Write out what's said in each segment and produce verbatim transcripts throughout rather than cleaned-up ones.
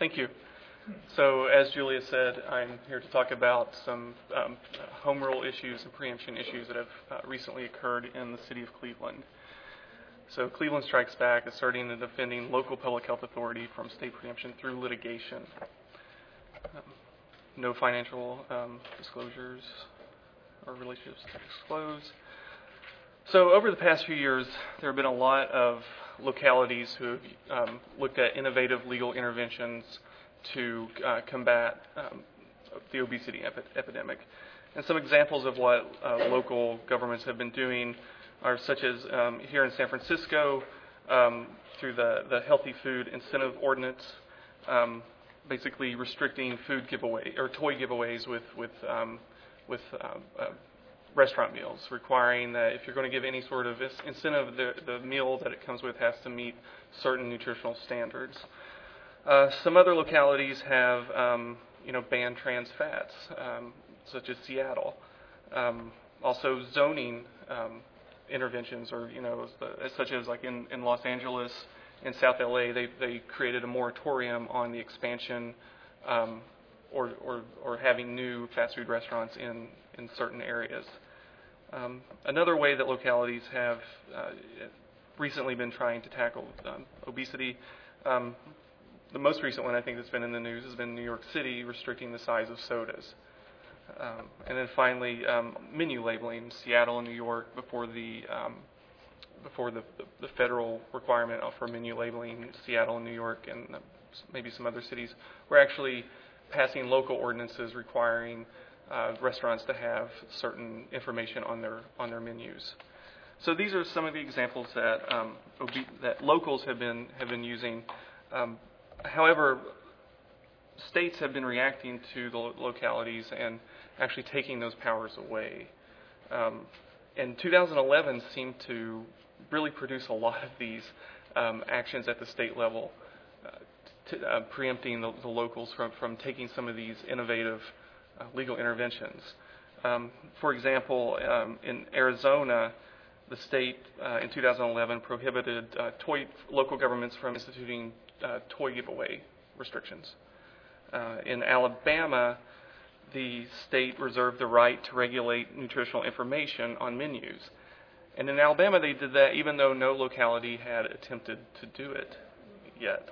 Thank you. So, as Julia said, I'm here to talk about some um, home rule issues and preemption issues that have uh, recently occurred in the city of Cleveland. So, Cleveland strikes back, asserting and defending local public health authority from state preemption through litigation. Um, no financial um, disclosures or relationships to disclose. So, over the past few years, there have been a lot of localities who have um, looked at innovative legal interventions to uh, combat um, the obesity epi- epidemic. And some examples of what uh, local governments have been doing are such as um, here in San Francisco, um, through the, the Healthy Food Incentive Ordinance, um, basically restricting food giveaway or toy giveaways with with um, with uh, uh, restaurant meals, requiring that if you're going to give any sort of incentive, the, the meal that it comes with has to meet certain nutritional standards. Uh, some other localities have, um, you know, banned trans fats, um, such as Seattle. Um, also, zoning um, interventions, or you know, such as like in, in Los Angeles, in South L A, they they created a moratorium on the expansion um, or, or or having new fast food restaurants in in certain areas. Um, another way that localities have uh, recently been trying to tackle um, obesity. Um, The most recent one I think that's been in the news has been New York City restricting the size of sodas. Um, and then finally, um, menu labeling. Seattle and New York, before the um, before the, the, the federal requirement for menu labeling, Seattle and New York and maybe some other cities were actually passing local ordinances requiring uh, restaurants to have certain information on their on their menus. So these are some of the examples that um, obe- that locals have been have been using. Um, However, states have been reacting to the lo- localities and actually taking those powers away. Um, and two thousand eleven seemed to really produce a lot of these um, actions at the state level, uh, to, uh, preempting the, the locals from, from taking some of these innovative uh, legal interventions. Um, for example, um, in Arizona, the state uh, in two thousand eleven prohibited uh, toy local governments from instituting uh, toy giveaway restrictions. Uh, in Alabama, the state reserved the right to regulate nutritional information on menus. And in Alabama, they did that even though no locality had attempted to do it yet.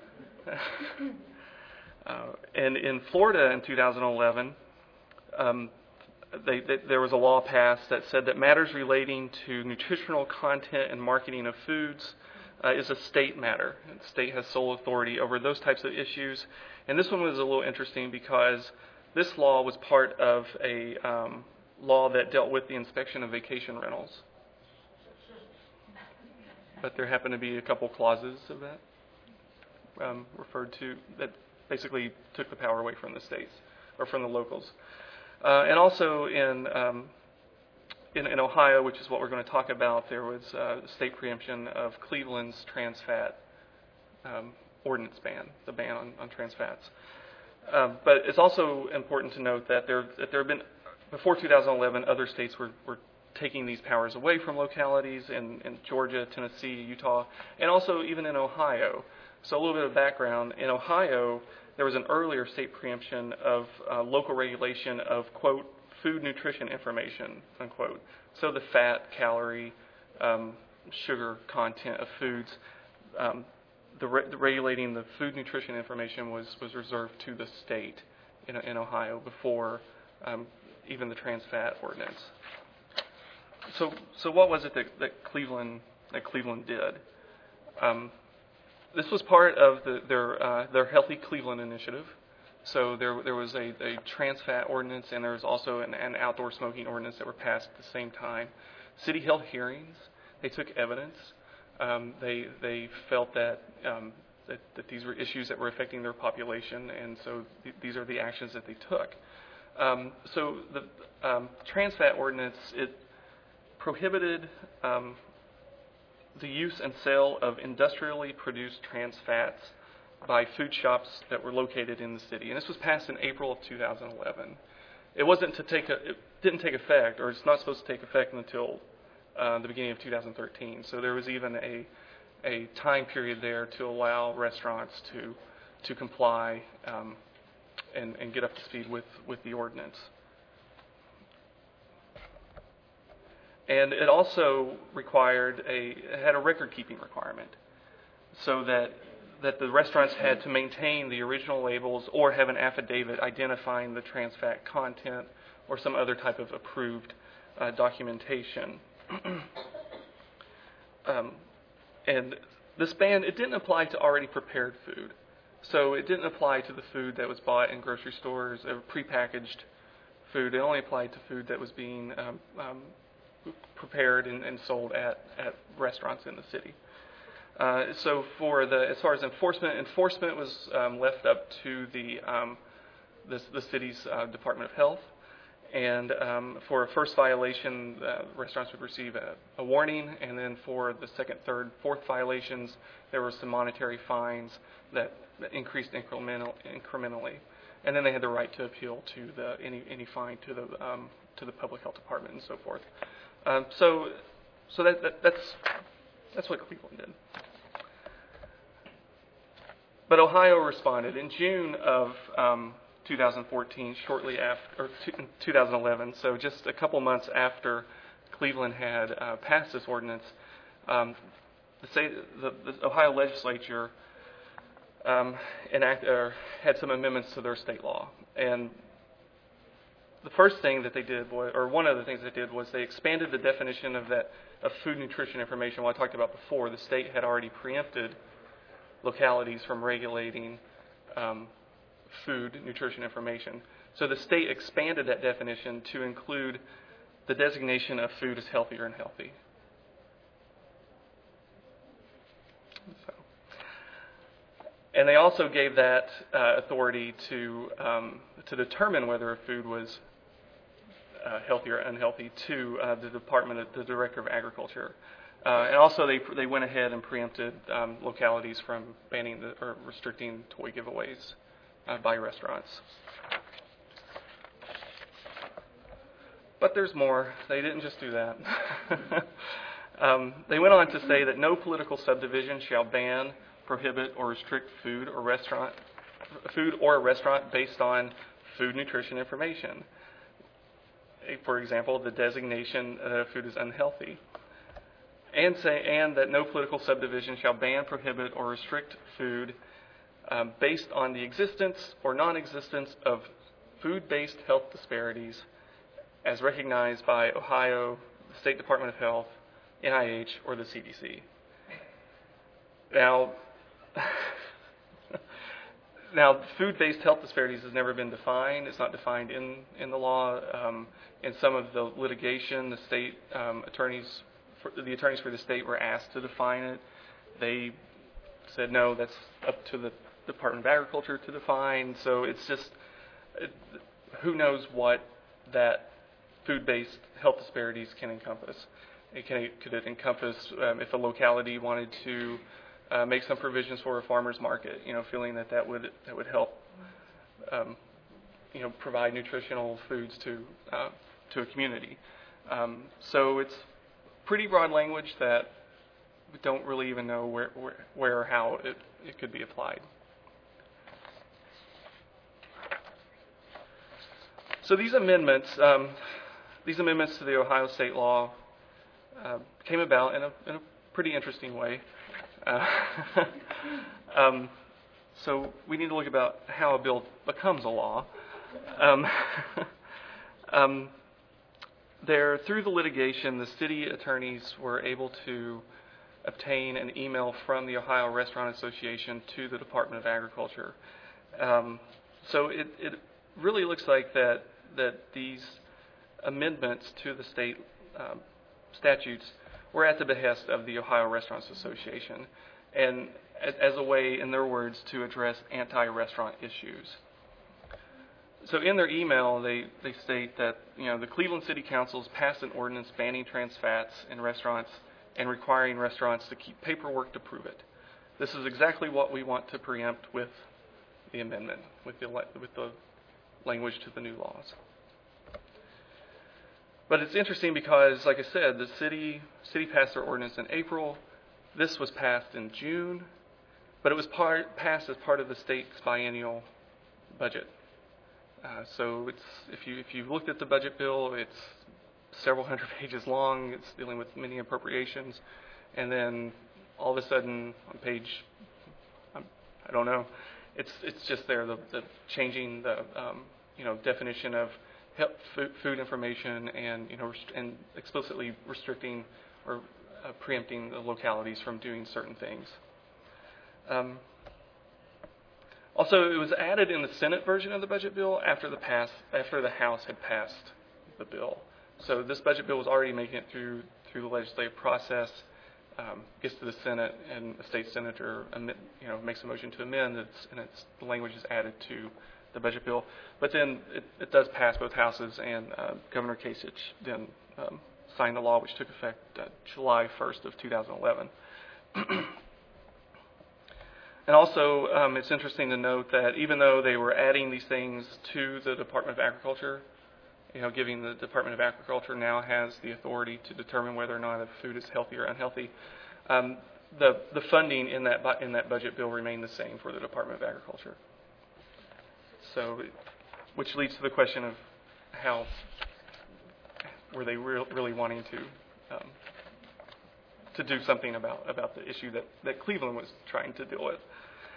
uh, and in Florida in two thousand eleven, um, They, they, there was a law passed that said that matters relating to nutritional content and marketing of foods uh, is a state matter. And the state has sole authority over those types of issues. And this one was a little interesting because this law was part of a um, law that dealt with the inspection of vacation rentals. But there happened to be a couple clauses of that um, referred to that basically took the power away from the states or from the locals. Uh, and also in, um, in in Ohio, which is what we're going to talk about, there was uh, state preemption of Cleveland's trans fat um, ordinance ban, the ban on, on trans fats. Um, but it's also important to note that there that there have been, before two thousand eleven, other states were, were taking these powers away from localities in, in Georgia, Tennessee, Utah, and also even in Ohio. So a little bit of background. In Ohio, there was an earlier state preemption of uh, local regulation of, quote, food nutrition information, unquote. So the fat, calorie, um, sugar content of foods, um, the, re- the regulating the food nutrition information was, was reserved to the state in, in Ohio before um, even the trans fat ordinance. So so what was it that, that Cleveland that Cleveland did? Um, This was part of the, their uh, their Healthy Cleveland initiative. So there there was a, a trans fat ordinance, and there was also an, an outdoor smoking ordinance that were passed at the same time. City held hearings. They took evidence. Um, they they felt that, um, that that these were issues that were affecting their population, and so th- these are the actions that they took. Um, so the um, trans fat ordinance, it prohibited Um, the use and sale of industrially produced trans fats by food shops that were located in the city. And this was passed in April of two thousand eleven. It wasn't to take a, it didn't take effect, or it's not supposed to take effect until uh, the beginning of two thousand thirteen. So there was even a a time period there to allow restaurants to to comply um, and, and get up to speed with, with the ordinance. And it also required a it had a record-keeping requirement, so that that the restaurants had to maintain the original labels or have an affidavit identifying the trans fat content or some other type of approved uh, documentation. um, and this ban, it didn't apply to already prepared food. So it didn't apply to the food that was bought in grocery stores, or prepackaged food. It only applied to food that was being um, um, prepared and, and sold at, at restaurants in the city. Uh, so for the as far as enforcement, enforcement was um, left up to the um, the, the city's uh, Department of Health. And um, for a first violation, uh, restaurants would receive a, a warning, and then for the second, third, fourth violations, there were some monetary fines that increased incremental, incrementally, and then they had the right to appeal to the any any fine to the um, to the public health department and so forth. Um, so, so that, that that's that's what Cleveland did. But Ohio responded in June of um, two thousand fourteen, shortly after, or two thousand eleven, so just a couple months after Cleveland had uh, passed this ordinance. Um, the, state, the, the Ohio legislature um, enact, or had some amendments to their state law, and the first thing that they did, was, or one of the things they did, was they expanded the definition of that of food nutrition information. What I talked about before, the state had already preempted localities from regulating um, food nutrition information. So the state expanded that definition to include the designation of food as healthy or unhealthy. So. And they also gave that uh, authority to um, to determine whether a food was uh, healthy or unhealthy to uh, the Department of the Director of Agriculture. Uh, and also they they went ahead and preempted um, localities from banning the, or restricting toy giveaways uh, by restaurants. But there's more. They didn't just do that. um, they went on to say that no political subdivision shall ban, prohibit, or restrict food or restaurant food or a restaurant based on food nutrition information. For example, the designation that a food is unhealthy. And say and that no political subdivision shall ban, prohibit, or restrict food um, based on the existence or non-existence of food-based health disparities as recognized by Ohio, the State Department of Health, N I H, or the C D C. Now, now food-based health disparities has never been defined. It's not defined in, in the law. Um, in some of the litigation, the state um, attorneys, for, the attorneys for the state were asked to define it. They said, no, that's up to the Department of Agriculture to define. So it's just, it, who knows what that food-based health disparities can encompass. It can, could it encompass um, if a locality wanted to uh, make some provisions for a farmer's market, you know, feeling that that would that would help, um, you know, provide nutritional foods to uh, to a community. Um, so it's pretty broad language that we don't really even know where where, where or how it, it could be applied. So these amendments. Um, These amendments to the Ohio state law uh, came about in a, in a pretty interesting way. Uh, um, so we need to look about how a bill becomes a law. Um, um, there, through the litigation, the city attorneys were able to obtain an email from the Ohio Restaurant Association to the Department of Agriculture. Um, so it, it really looks like that that these amendments to the state um, statutes were at the behest of the Ohio Restaurants Association, and as, as a way, in their words, to address anti-restaurant issues. So in their email, they, they state that, you know, the Cleveland City Council has passed an ordinance banning trans fats in restaurants and requiring restaurants to keep paperwork to prove it. This is exactly what we want to preempt with the amendment, with the with the language to the new laws. But it's interesting because, like I said, the city city passed their ordinance in April. This was passed in June. but it was part, passed as part of the state's biennial budget. Uh, so it's if you if you looked at the budget bill, it's several hundred pages long. It's dealing with many appropriations, and then all of a sudden on page, I'm, I don't know, it's it's just there the, the changing the um, you know definition of health, food, food information and you know rest- and explicitly restricting or uh, preempting the localities from doing certain things. Um, also, it was added in the Senate version of the budget bill after the pass after the House had passed the bill. So this budget bill was already making it through through the legislative process, um, gets to the Senate, and the state senator amend, you know makes a motion to amend, it's, and it's, the language is added to the budget bill. But then it, it does pass both houses, and uh, Governor Kasich then um, signed the law, which took effect uh, July first of two thousand eleven. And also, um, it's interesting to note that even though they were adding these things to the Department of Agriculture, you know, giving the Department of Agriculture now has the authority to determine whether or not a food is healthy or unhealthy, um, the the funding in that bu- in that budget bill remained the same for the Department of Agriculture. So, which leads to the question of how were they re- really wanting to um, to do something about about the issue that, that Cleveland was trying to deal with.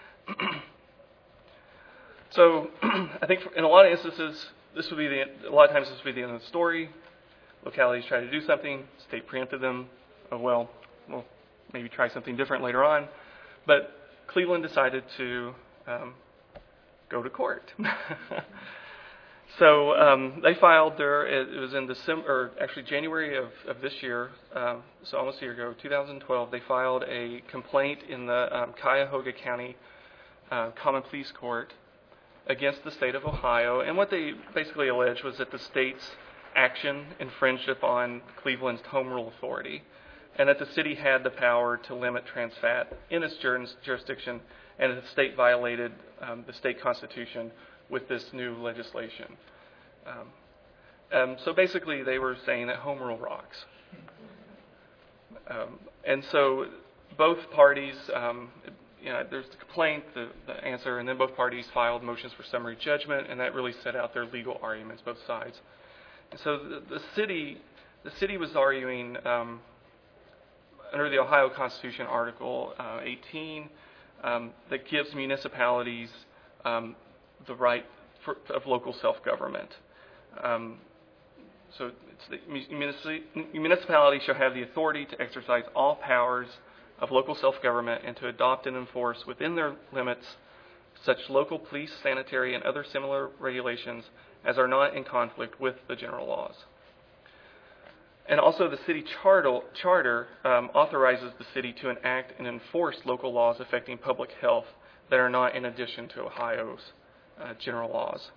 So, I think in a lot of instances, this would be the a lot of times this would be the end of the story. Localities try to do something, state preempted them. Oh well, we'll maybe try something different later on. But Cleveland decided to um, go to court. So um, they filed their, it was in December, or actually January of, of this year, um, so almost a year ago, two thousand twelve, they filed a complaint in the um, Cuyahoga County uh, Common Pleas Court against the state of Ohio. And what they basically alleged was that the state's action infringed upon Cleveland's home rule authority, and that the city had the power to limit trans fat in its juris- jurisdiction, and that the state violated um, the state constitution with this new legislation. Um, um, so basically they were saying that home rule rocks. Um, and so both parties, um, you know, there's the complaint, the, the answer, and then both parties filed motions for summary judgment, and that really set out their legal arguments, both sides. And so the, the city, the city was arguing um, under the Ohio Constitution, Article uh, eighteen, um, that gives municipalities um, the right for, of local self-government. Um, so it's the munici- municipalities shall have the authority to exercise all powers of local self-government and to adopt and enforce within their limits such local police, sanitary, and other similar regulations as are not in conflict with the general laws. And also the city charter, charter um, authorizes the city to enact and enforce local laws affecting public health that are not in addition to Ohio's Uh, general laws.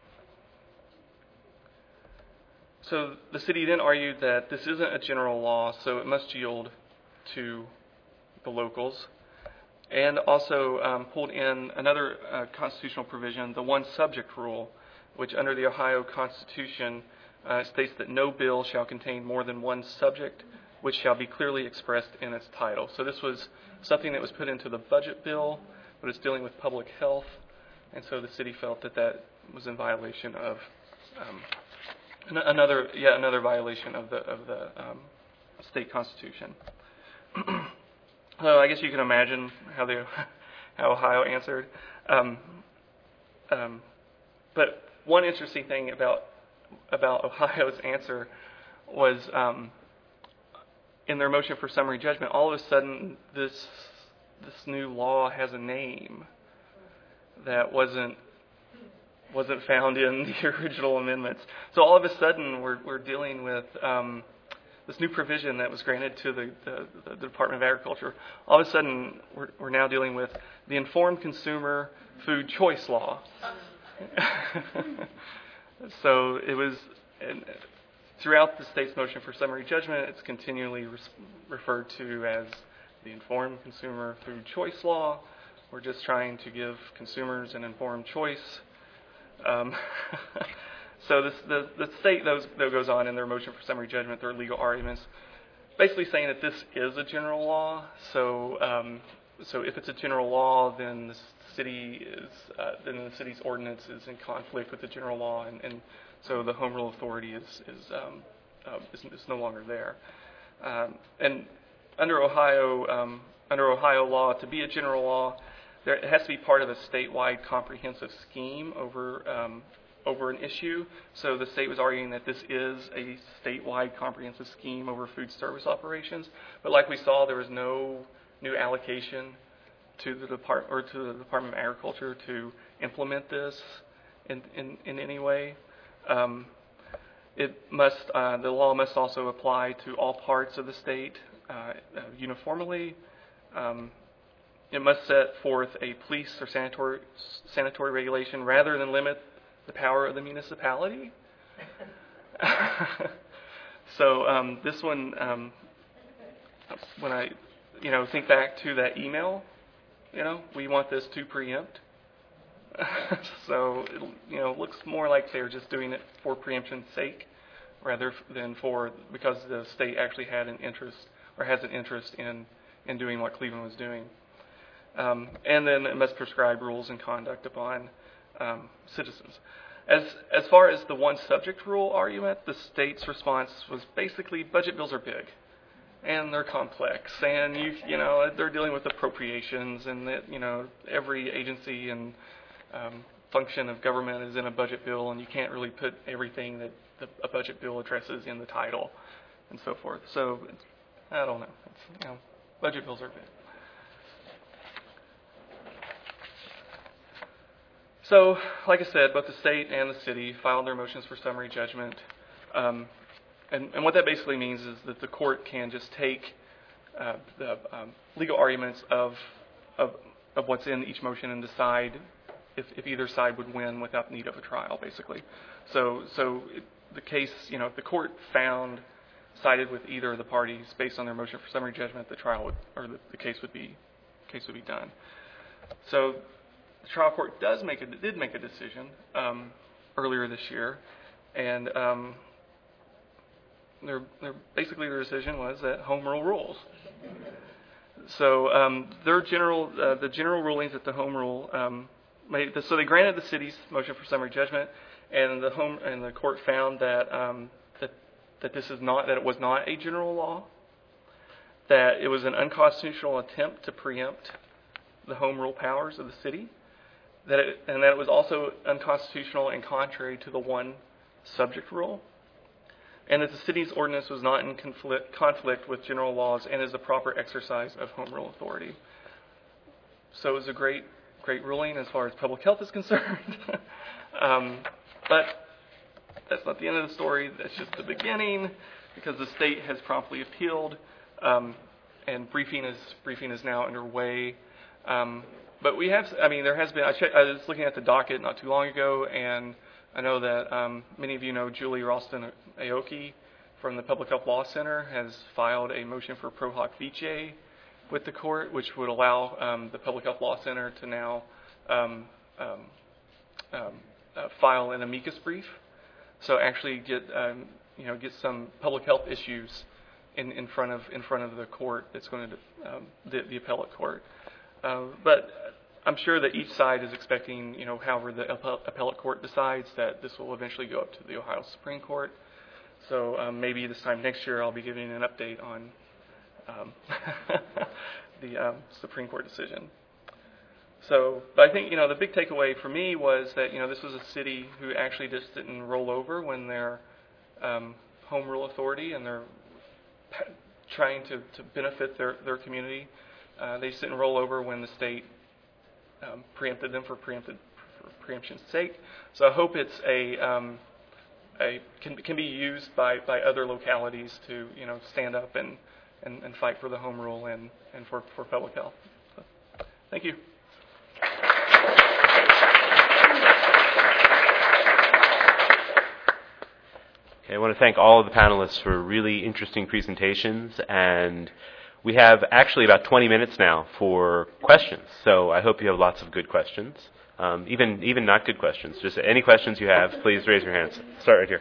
So the city then argued that this isn't a general law, so it must yield to the locals, and also um, pulled in another uh, constitutional provision, the one subject rule, which under the Ohio Constitution uh, states that no bill shall contain more than one subject, which shall be clearly expressed in its title. So this was something that was put into the budget bill, but it's dealing with public health. And so the city felt that that was in violation of um, an- another, yeah, another violation of the of the um, state constitution. So I guess you can imagine how they, how Ohio answered. Um, um, but one interesting thing about about Ohio's answer was um, in their motion for summary judgment, all of a sudden this this new law has a name that wasn't wasn't found in the original amendments. So all of a sudden, we're we're dealing with um, this new provision that was granted to the, the, the Department of Agriculture. All of a sudden, we're we're now dealing with the Informed Consumer Food Choice Law. So it was and throughout the state's motion for summary judgment, it's continually re- referred to as the Informed Consumer Food Choice Law. We're just trying to give consumers an informed choice. Um, so this, the, the state those, that goes on in their motion for summary judgment, their legal arguments, basically saying that this is a general law. So um, so if it's a general law, then the city is uh, then the city's ordinance is in conflict with the general law, and, and so the home rule authority is is um, uh, is, is no longer there. Um, and under Ohio um, under Ohio law, to be a general law, there, it has to be part of a statewide comprehensive scheme over um, over an issue. So the state was arguing that this is a statewide comprehensive scheme over food service operations. But like we saw, there was no new allocation to the depart or to the Department of Agriculture to implement this in in, in any way. Um, it must uh, the law must also apply to all parts of the state uh, uniformly. Um, it must set forth a police or sanitary sanitary regulation rather than limit the power of the municipality. So um, this one, um, when I, you know, think back to that email, you know, we want this to preempt. So it, you know, it looks more like they're just doing it for preemption's sake, rather than for because the state actually had an interest or has an interest in in doing what Cleveland was doing. Um, and then it must prescribe rules and conduct upon um, citizens. As as far as the one subject rule argument, the state's response was basically budget bills are big, and they're complex, and you you know they're dealing with appropriations, and that you know every agency and um, function of government is in a budget bill, and you can't really put everything that the, a budget bill addresses in the title, and so forth. So it's, I don't know. It's, you know, budget bills are big. So, like I said, both the state and the city filed their motions for summary judgment. Um, and, and what that basically means is that the court can just take uh, the um, legal arguments of, of of what's in each motion and decide if, if either side would win without need of a trial, basically. So, so it, the case, you know, if the court found, sided with either of the parties based on their motion for summary judgment, the trial would, or the, the case would be, case would be done. So, the trial court does make a, did make a decision um, earlier this year, and um, their, their, basically their decision was that home rule rules. So um, their general, uh, the general rulings that the home rule um, made. So they granted the city's motion for summary judgment, and the home and the court found that um, that that this is not that it was not a general law, that it was an unconstitutional attempt to preempt the home rule powers of the city. That it, and that it was also unconstitutional and contrary to the one subject rule, and that the city's ordinance was not in conflict, conflict with general laws and is a proper exercise of home rule authority. So it was a great, great ruling as far as public health is concerned. um, but that's not the end of the story. That's just the beginning, because the state has promptly appealed, um, and briefing is briefing is now underway. Um, But we have, I mean, there has been, I, checked, I was looking at the docket not too long ago, and I know that um, many of you know Julie Ralston Aoki from the Public Health Law Center has filed a motion for pro hoc vice with the court, which would allow um, the Public Health Law Center to now um, um, um, uh, file an amicus brief. So actually get, um, you know, get some public health issues in, in front of in front of the court that's going to, um, the, the appellate court. Uh, but I'm sure that each side is expecting, you know, however the appellate court decides, that this will eventually go up to the Ohio Supreme Court. So um, maybe this time next year I'll be giving an update on um, the um, Supreme Court decision. So, but I think, you know, the big takeaway for me was that, you know, this was a city who actually just didn't roll over when their um, home rule authority and they're trying to, to benefit their, their community. Uh, they just didn't roll over when the state um, preempted them for preempted for preemption's sake. So I hope it's a um, a can can be used by, by other localities to, you know, stand up and, and, and fight for the home rule and, and for, for public health. So, thank you. Okay, I want to thank all of the panelists for really interesting presentations, and we have actually about twenty minutes now for questions, so I hope you have lots of good questions, um, even even not good questions. Just any questions you have, please raise your hands. Start right here.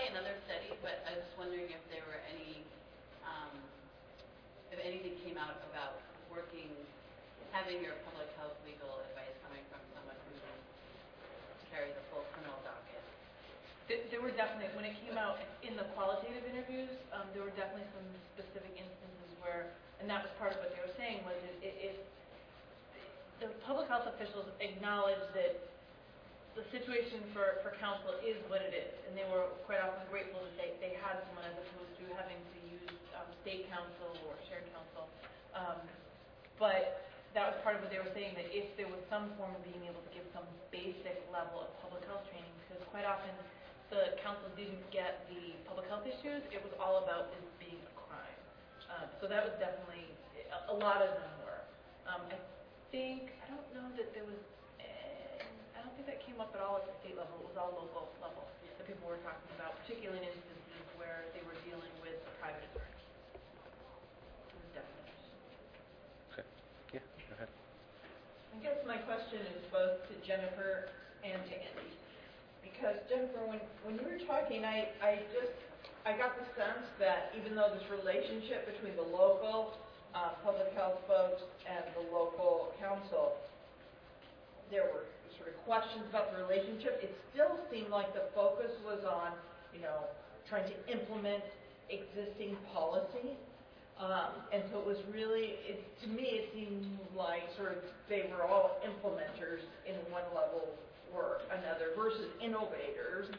probably another study, but I was wondering if there were any, um, if anything came out about working, having your public health legal advice coming from someone who carries a full criminal docket. There were definitely, when it came out in the qualitative interviews, um, there were definitely some specific instances where, and that was part of what they were saying, was it, it, the public health officials acknowledged that the situation for, for counsel is what it is, and they were quite often grateful that they, they had someone as opposed to having to use um, state counsel or shared counsel. Um, but that was part of what they were saying, that if there was some form of being able to give some basic level of public health training, because quite often the counsel didn't get the public health issues, it was all about this being a crime. Um, so that was definitely, a, a lot of them were. Um, I think, I don't know that there was, I don't think that came up at all at the state level. It was all local level that people were talking about, particularly in instances where they were dealing with a private attorney. It was definitely. Okay. Yeah, go ahead. I guess my question is both to Jennifer and to Andy. Because Jennifer, when, when you were talking, I, I just, I got the sense that even though this relationship between the local uh, public health folks and the local council, there were sort of questions about the relationship, it still seemed like the focus was on, you know, trying to implement existing policy. Um, and so it was really, it, to me, it seemed like sort of they were all implementers in one level or another versus innovators.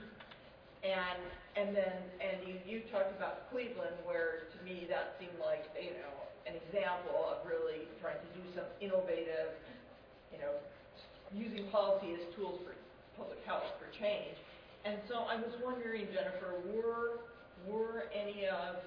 And and then, and you, you talked about Cleveland, where to me that seemed like, you know, an example of really trying to do some innovative, you know, using policy as tools for public health, for change. And so I was wondering, Jennifer, were were any of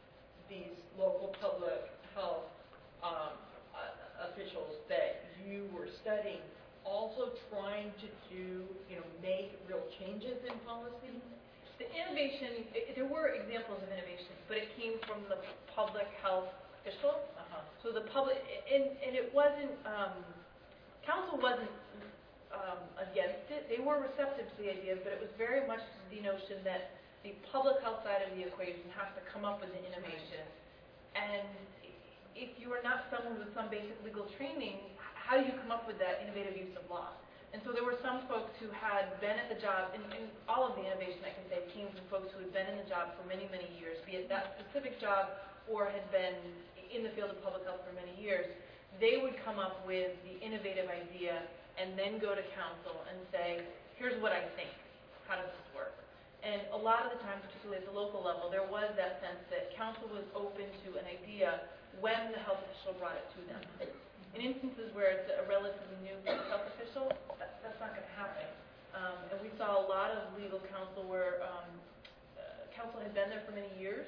these local public health um, uh, officials that you were studying also trying to do, you know, make real changes in policy? The innovation, it, there were examples of innovation, but it came from the public health official. Uh-huh. So the public, and, and it wasn't, um, council wasn't um, against it. They were receptive to the idea, but it was very much the notion that the public health side of the equation has to come up with the innovation. And if you are not someone with some basic legal training, how do you come up with that innovative use of law? And so there were some folks who had been at the job, and, and all of the innovation, I can say, came from folks who had been in the job for many, many years, be it that specific job or had been in the field of public health for many years. They would come up with the innovative idea and then go to council and say, here's what I think. How does this work? And a lot of the times, particularly at the local level, there was that sense that council was open to an idea when the health official brought it to them. In instances where it's a relatively new health official, that, that's not going to happen. Um, and we saw a lot of legal counsel where um, uh, counsel had been there for many years,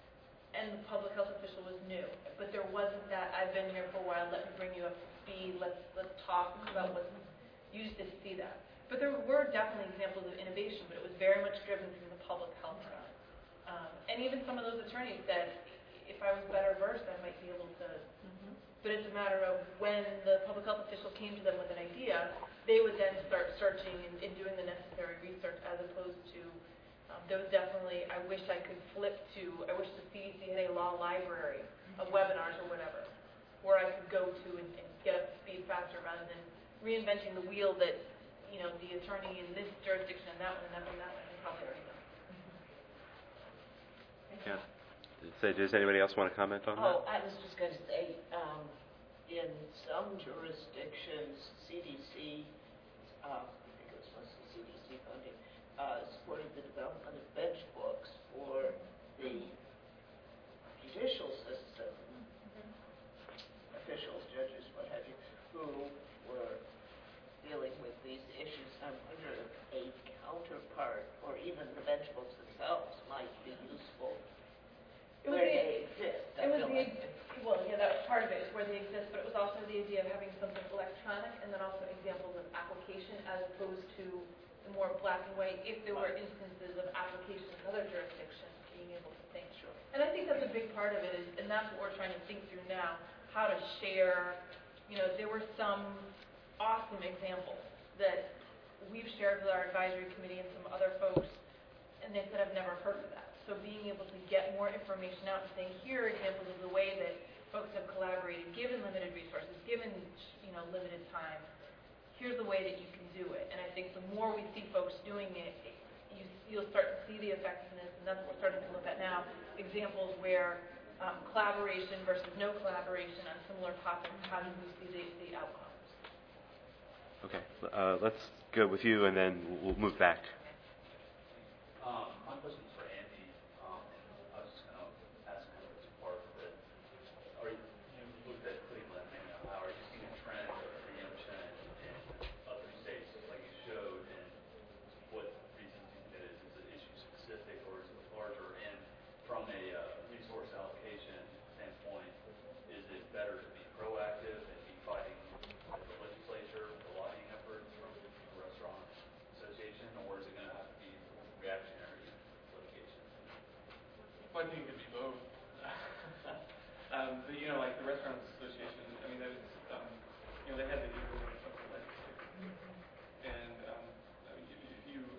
and the public health official was new. But there wasn't that, I've been here for a while, let me bring you up to speed, let's, let's talk about what's used to see that. But there were definitely examples of innovation, but it was very much driven from the public health side. Um, and even some of those attorneys said, if I was better versed, I might be able to. Mm-hmm. But it's a matter of when the public health official came to them with an idea, they would then start searching and, and doing the necessary research, as opposed to, um, there was definitely, I wish I could flip to, I wish the C D C had a law library of webinars or whatever, where I could go to and, and get up to speed faster rather than reinventing the wheel that, you know, the attorney in this jurisdiction and that one and that one and that one has probably already done. Yeah. So does anybody else want to comment on Oh, that? I was just going to say, um, in some jurisdictions, C D C, uh, I think it was mostly C D C funding, uh, supported the development of bench books for the judicial system, mm-hmm. officials, judges, what have you, who were dealing with these issues. I wonder if a counterpart, or even the bench books themselves, might be useful. It was where the, they exist. It was the, well, yeah, that was part of it, is where they exist, but it was also the idea of having something electronic and then also examples of application as opposed to the more black and white, if there were instances of application in other jurisdictions, being able to think. Sure. And I think that's a big part of it, is, and that's what we're trying to think through now, how to share, you know, there were some awesome examples that we've shared with our advisory committee and some other folks, and they said, I've never heard of that. So being able to get more information out and saying, here are examples of the way that folks have collaborated, given limited resources, given, you know, limited time, here's the way that you can do it. And I think the more we see folks doing it, you, you'll start to see the effectiveness, and that's what we're starting to look at now, examples where um, collaboration versus no collaboration on similar topics, how do we see the, the outcomes? Okay, uh, let's go with you, and then we'll move back. Um, my question is for Andy. Um, I was just going to ask kind of a two-part that are you, you looked at Cleveland and how are you seeing a trend of preemption in other states like you showed, and what reason do you think that is? Is it issue specific or is it larger? And from a uh, resource allocation standpoint, is it better to be proactive and be fighting at the legislature, the lobbying efforts from the restaurant association, or is it going to have to be reactionary litigation? Well, I think it could be both. um, but, you know, like the Restaurants Association, I mean, that is, um, you know, they had the ear of the legislature. And, um, I mean, if if you,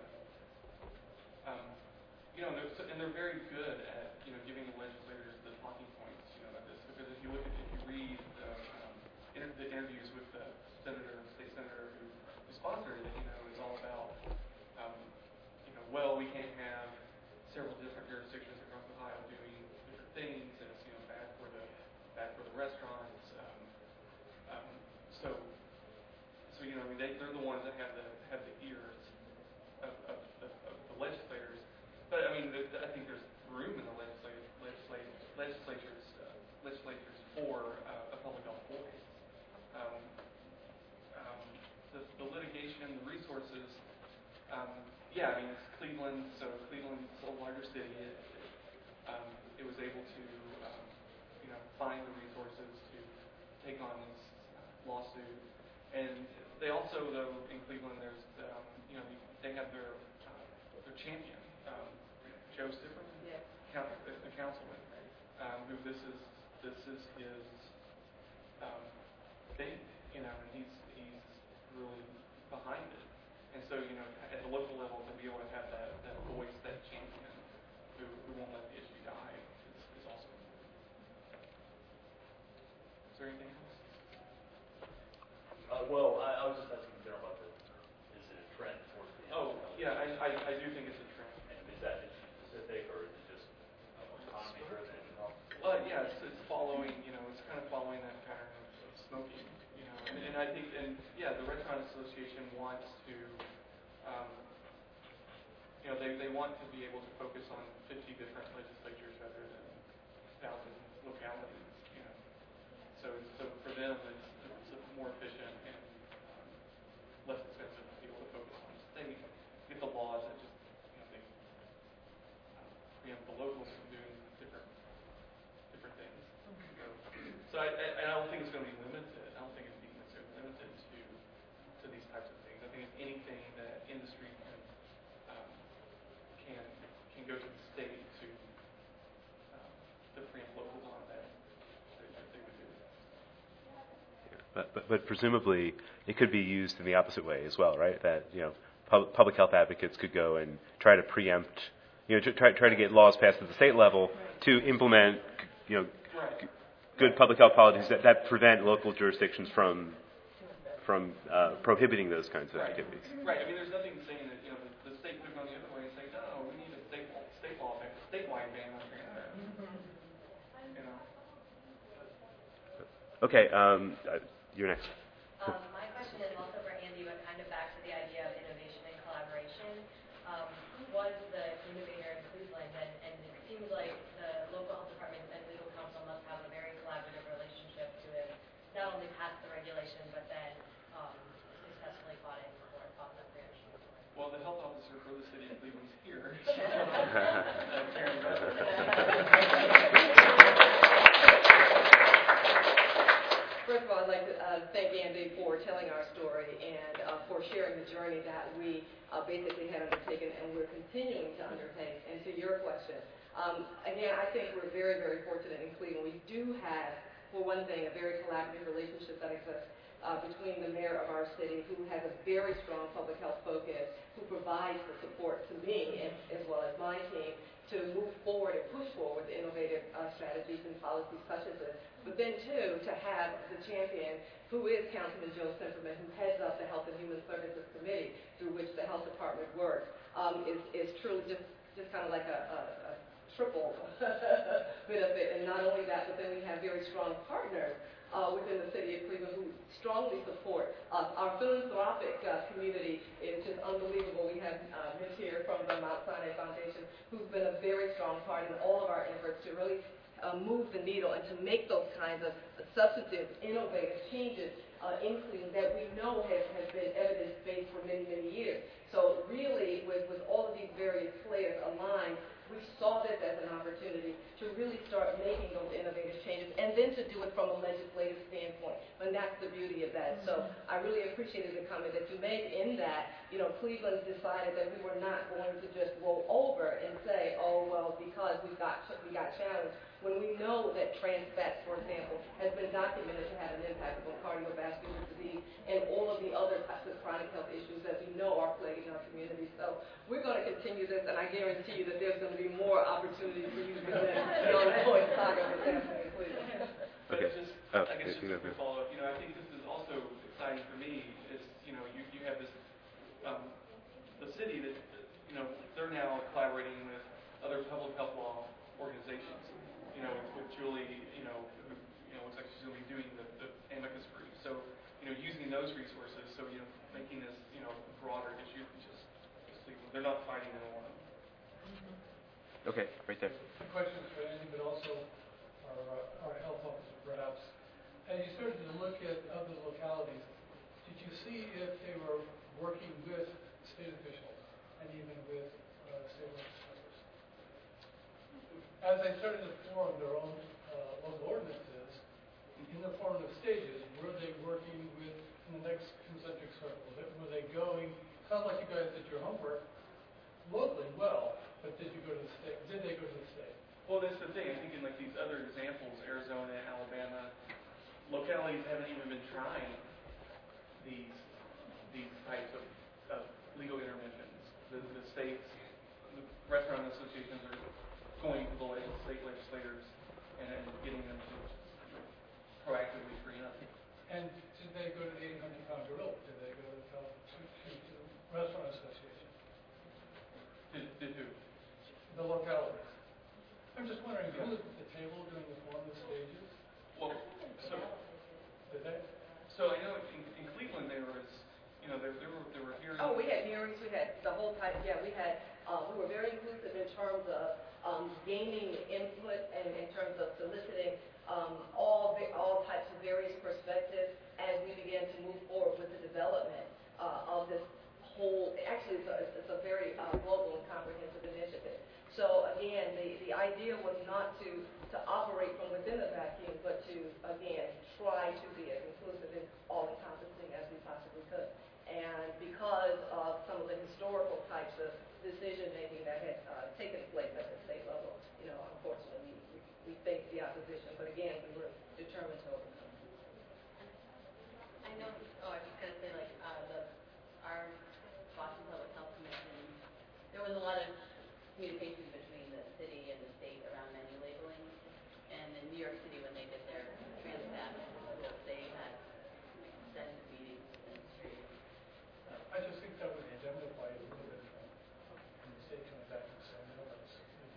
um, you know, and they're, and they're very good at, you know, giving the legislators the talking points, you know, about this. Because if you look at, if you read the, um, inter- the interviews with the senator, state senator who, who sponsored it, you know, it's all about, um, you know, well, we can't have several different jurisdictions across Ohio doing different things, and it's, you know, bad for the bad for the restaurants. Um, um, so, so you know, I mean, they, they're the ones that have the have the ears of, of, of, of the legislators. But I mean, the, the, I think there's room in the legislative legislative legislatures uh, legislatures for uh, a public health voice. Um, um, the, the litigation, the resources. Um, yeah, I mean, it's Cleveland, so Cleveland's a larger city. It, um, it was able to, um, you know, find the resources to take on this uh, lawsuit. And they also, though, in Cleveland, there's, um, you know, they have their uh, their champion, um, Joe Stifferman, Yeah. count, the, the councilman, um, who this is this is his um, thing, you know, and he's he's really behind it. And so, you know, at the local level, to be able to have that, that voice, that champion, who, who won't let the issue die, is, is also important. Is there anything else? Uh, well, I, I was just asking in general about the, is it a trend towards the Oh, yeah, I, I, I do think it's a trend. And is that issue specific, or is it just uh, economy driven? Well, yeah, it's, it's following, you know, it's kind of following that pattern of, of smoking, you know, and, and I think, and yeah, the Restaurant Association wants to, um, you know, they, they want to be able to focus on fifty different legislatures rather than one thousand localities, you know. So, so for them, it's, it's more efficient and um, less expensive to be able to focus on state, get the laws that just, you know, they um, preempt the locals from doing different different things. So, so I, I, I don't think it's going to be limited. I don't think it's being necessarily limited to to these types of things. I think it's anything that industry can um, can can go to the state to um, to preempt locals on that. They, they would do. But, but, but presumably, it could be used in the opposite way as well, right? That, you know, pub- public health advocates could go and try to preempt, you know, to try, try to get laws passed at the state level to implement, you know, Right. g- good public health policies that, that prevent local jurisdictions from from uh, prohibiting those kinds of Right. activities. Right. I mean, there's nothing saying that, you know, the, the state could go the other way and say, no, we need a state state law, a statewide ban on transparent. You know. Okay, um, uh, you're next. Um, my question is also for Andy, but kind of back to the idea of innovation and collaboration. Um, who was the innovator in Cleveland? And, and it seems like the local health department and legal counsel must have a very collaborative relationship to have not only passed the regulation, but then um, successfully fought it before it fought the preemption. Well, the health officer for the city of Cleveland's here. uh, Karen Butler. First of all, I'd like to uh, thank Andy for telling our story and uh, for sharing the journey that we uh, basically had undertaken and we're continuing to undertake. And to your question, um, again, I think we're very, very fortunate in Cleveland. We do have, for one thing, a very collaborative relationship that exists. uh, between the mayor of our city, who has a very strong public health focus, who provides the support to me as, as well as my team to move forward and push forward with innovative uh, strategies and policies such as this. But then, too, to have the champion, who is Councilman Joe Simperman, who heads up the Health and Human Services Committee, through which the health department works, um, is, is truly just, just kind of like a, a, a triple benefit. And not only that, but then we have very strong partners Uh, within the city of Cleveland who strongly support us. Our philanthropic uh, community is just unbelievable. We have uh, Mitch here from the Mount Sinai Foundation, who's been a very strong part in all of our efforts to really uh, move the needle and to make those kinds of substantive, innovative changes uh, in Cleveland that we know has, has been evidence-based for many, many years. So really, with, with all of these various players aligned, we saw this as an opportunity to really start making those innovative changes and then to do it from a legislative standpoint. And that's the beauty of that. So I really appreciated the comment that you made in that, you know, Cleveland decided that we were not going to just roll over and say, oh, well, because we got, we got challenged, when we know that trans fats, for example, has been documented to have an impact on cardiovascular disease and all of the other types of chronic health issues that we know are plaguing our community. So we're going to continue this, and I guarantee you that there's going to be more opportunities for you to present the ongoing saga that's happening in Cleveland. But Okay. just, Oh, I guess yeah, just you to go. follow up, you know, I think this is also exciting for me is, you know, you, you have this, um, the city that, you know, they're now collaborating with other public health law organizations, you know, with, with Julie, you know, who, you know, looks like she's going to be doing the, the amicus brief. So, you know, using those resources, so, you know, making this, you know, a broader issue than just, just Cleveland. They're not fighting it alone. Okay, right there. Questions for Andy, but also our, uh, our health officer, perhaps. As you started to look at other localities, did you see if they were working with state officials and even with uh, state legislators? As they started to form their own uh, local ordinances, in the formative stages, were they working with, in the next concentric circle, were they going, sounds like you guys did your homework locally well, but did you go to the state? Did they go to the state? Well, that's the thing. I think in like these other examples, Arizona, Alabama, localities haven't even been trying these these types of, of legal interventions. The, the states, the restaurant associations are going to the leg- state legislators and, and getting them to proactively screen up. And did they go to the eight hundred pound gorilla? Did they go to, to, to, to the restaurant association? Did, did who? The localities. I'm just wondering, who was at the table during the formative stages? Well, so Did they? so I know in, in Cleveland there was, you know, there there were there were hearings. Oh, we had hearings, we had the whole type, yeah, we had, uh, we were very inclusive in terms of um, gaining input and in terms of soliciting um, all, the, all types of various perspectives as we began to move forward with the development uh, of this whole, actually it's a, it's a very uh, global and comprehensive initiative. So again, the, the idea was not to, to operate from within the vacuum, but to, again, try to be as inclusive and all-encompassing as we possibly could. And because of some of the historical types of decision-making that had uh, taken place at the state level, you know, unfortunately, we, we faced the opposition. But again, we were determined to overcome. I know, oh, I was just going to say, like, uh, the, our Boston Public Health Commission, there was a lot of communication between the city and the state around menu labeling. And in New York City, when they did their trans fat rules, they had extensive meetings in the street. I just think that would indemnify a little bit from, from the state coming back and saying, no, that's.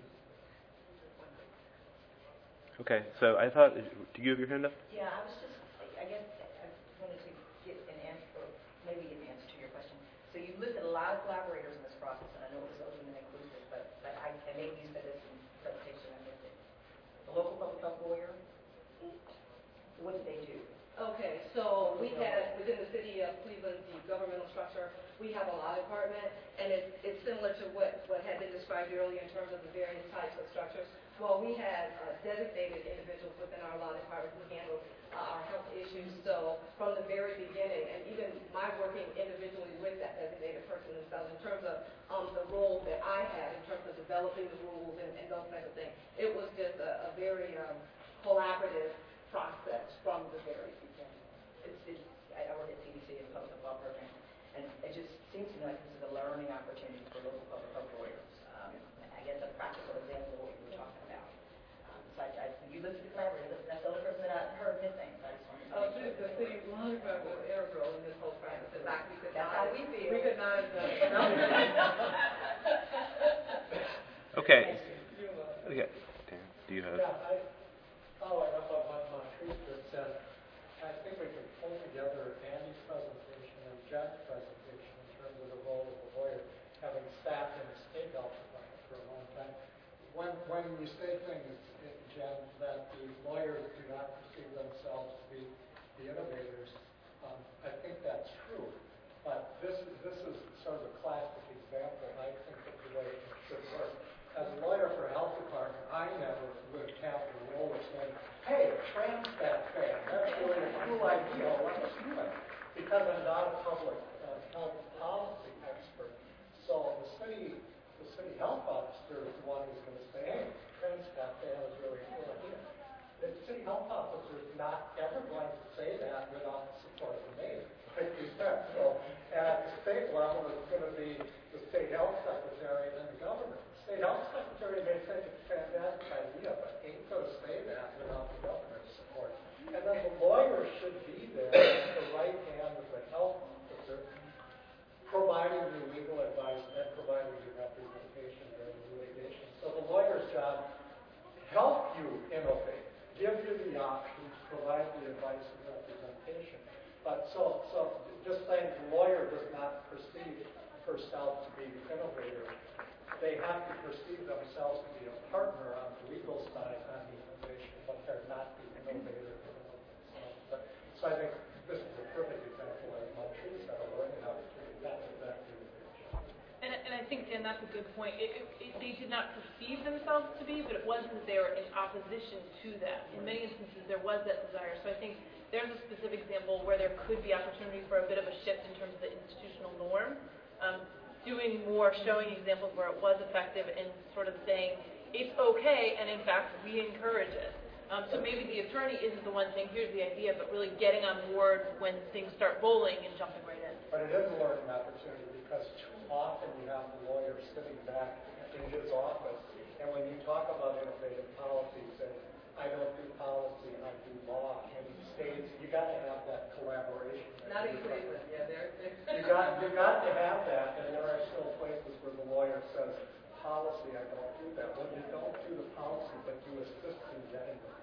Okay, so I thought, do you have your hand up? Yeah, I was just, I guess, I wanted to get an answer, or maybe an answer to your question. So you listed a lot of collaborators in this process, and I know it was open and inclusive, but, but I, and maybe you said this in the presentation, I missed it. The local public health lawyer, what did they do? Okay, so we have, within the city of Cleveland, the governmental structure, we have a law department, and it's, it's similar to what, what had been described earlier in terms of the various types of structures. Well, we had uh, designated individuals within our law department who handle uh, our health issues. So from the very beginning, and even my working individually with that designated person themselves in terms of um, the role that I had in terms of developing the rules and, and those types of things, it was just a, a very um, collaborative process from the very beginning. It's, it's, public health law program. And it just seems to me like this is a learning opportunity for local public health lawyers. Um, I guess a practical example of what you were talking about. Um, so I, I, you listed the collaborator. That's the only person that I heard his name. So I just wanted to Oh, make the, sure. the city of Lunenburg was integral in this whole process. In fact, we could That's not, how we feel. we could not have done it. Okay. Okay. Dan, do you have? Yeah, I, following up on what Montrese just said, I think we can pull together Andy's presentation and Jen's presentation in terms of the role of the lawyer, having sat in a state health department for a long time. When, when you say things, Jen, that the lawyers do not perceive themselves to be the innovators, um, I think that's true. But this is, this is sort of a classic example, I think, of the way it should work. As a lawyer for a health department, I never would have the role of saying, hey, trans fat fan, that's really a cool idea, let's do it. Because I'm not a public uh, health policy expert. So the city, the city health officer is the one who's going to say, hey, trans fat fan is really a cool idea. The city health officer is not ever going to say that without the support of the mayor, like you said. So at the state level, it's going to be the state health secretary and the governor. The state health secretary may think it's a fantastic idea, but ain't going to say that without the governor's support. And then the lawyer should be there at the right hand of the health officer, providing you legal advice and providing you representation during the litigation. So the lawyer's job, help you innovate, give you the options, provide the advice and representation. But so, so just saying the lawyer does not perceive herself to be the innovator. They have to perceive themselves to be a partner on the legal side on the innovation, but they're not the innovator. So, so I think this is a perfect example, as Montrese said, of learning how to do that. Exactly. And, and I think, Dan, that's a good point. It, it, it, they did not perceive themselves to be, but it wasn't that they were in opposition to that. In many instances, there was that desire. So I think there's a specific example where there could be opportunity for a bit of a shift in terms of the institutional norm. Um, doing more, showing examples where it was effective and sort of saying, it's okay, and in fact, we encourage it. Um, so maybe the attorney isn't the one saying, here's the idea, but really getting on board when things start rolling and jumping right in. But it is a learning opportunity because too often you have the lawyer sitting back in his office, and when you talk about innovative policy, say, I don't do policy, I do law, and he states, you got to have that collaboration. Not in Cleveland, yeah, they're, they're You got, you got to have that, and there are still places where the lawyer says, policy, I don't do that. Well, you don't do the policy, but you assist in getting the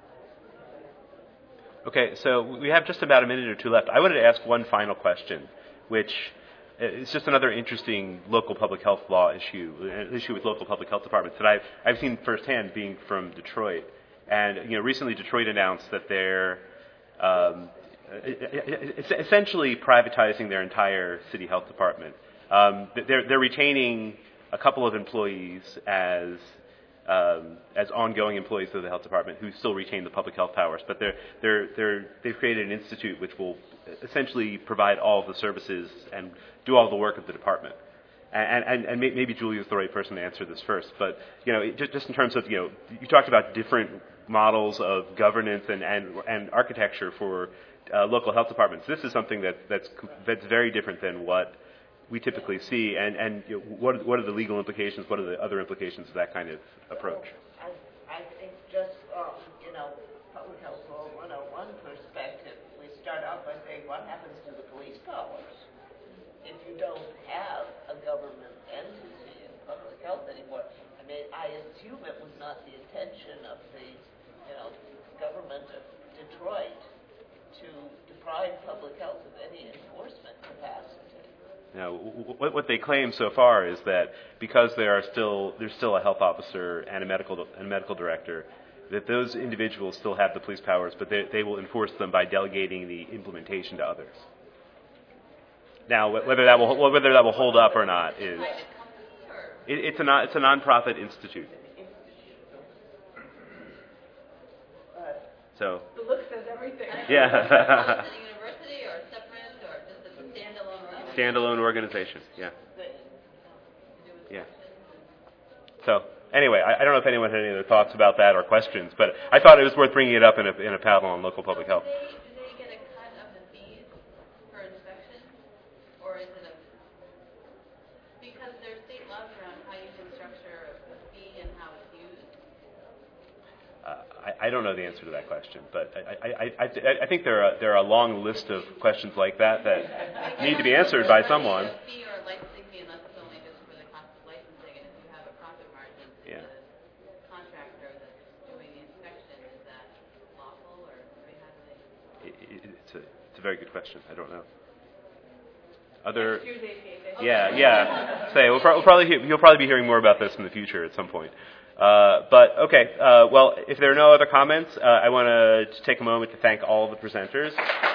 policy. Okay, so we have just about a minute or two left. I wanted to ask one final question, which is just another interesting local public health law issue, an issue with local public health departments that I've, I've seen firsthand being from Detroit. And, you know, recently Detroit announced that they're um, essentially privatizing their entire city health department. Um, they're, they're retaining a couple of employees as um, as ongoing employees of the health department who still retain the public health powers, but they're they're they're they've created an institute which will essentially provide all of the services and do all the work of the department. And, and, and maybe Julie is the right person to answer this first, but you know, just, just in terms of, you know, you talked about different models of governance and and, and architecture for uh, local health departments. This is something that that's that's very different than what we typically see. And and you know, what what are the legal implications? What are the other implications of that kind of approach? I, I think just from, you know, public health law one oh one perspective, we start out by saying what happens to the police powers if you don't have a government entity in public health anymore. I mean, I assume it was not the intention of the, you know, government of Detroit to deprive public health of any enforcement capacity. Now, what, what they claim so far is that because there are still there's still a health officer and a medical and a medical director, that those individuals still have the police powers, but they, they will enforce them by delegating the implementation to others. Now, whether that will whether that will hold up or not is it, it's a non, it's a nonprofit institute. So the look says everything. Yeah. University or separate or just a standalone organization? Standalone organization. Yeah. Yeah. So anyway, I, I don't know if anyone had any other thoughts about that or questions, but I thought it was worth bringing it up in a in a panel on local public health. Do they, do they get a cut of the fees for inspection? I, I don't know the answer to that question, but I, I, I, I, I think there are there are a long list of questions like that that need to be answered by someone. A fee or a licensing fee, unless it's only just for the cost of licensing, and if you have a profit margin, is Yeah. the contractor that's doing the inspection, is that lawful, or I mean, how do they? It, it, it's a it's a very good question. I don't know. Other. Here's A P A. Yeah, yeah. Say, we'll, pro- we'll probably hear, you'll probably be hearing more about this in the future at some point. Uh, but okay, uh, well, if there are no other comments, uh, I want to take a moment to thank all of the presenters.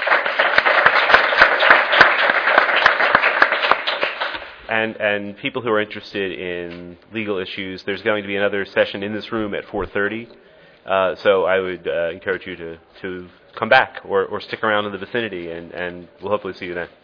And and people who are interested in legal issues. There's going to be another session in this room at four thirty. Uh, so I would uh, encourage you to, to come back or, or stick around in the vicinity, and, and we'll hopefully see you then.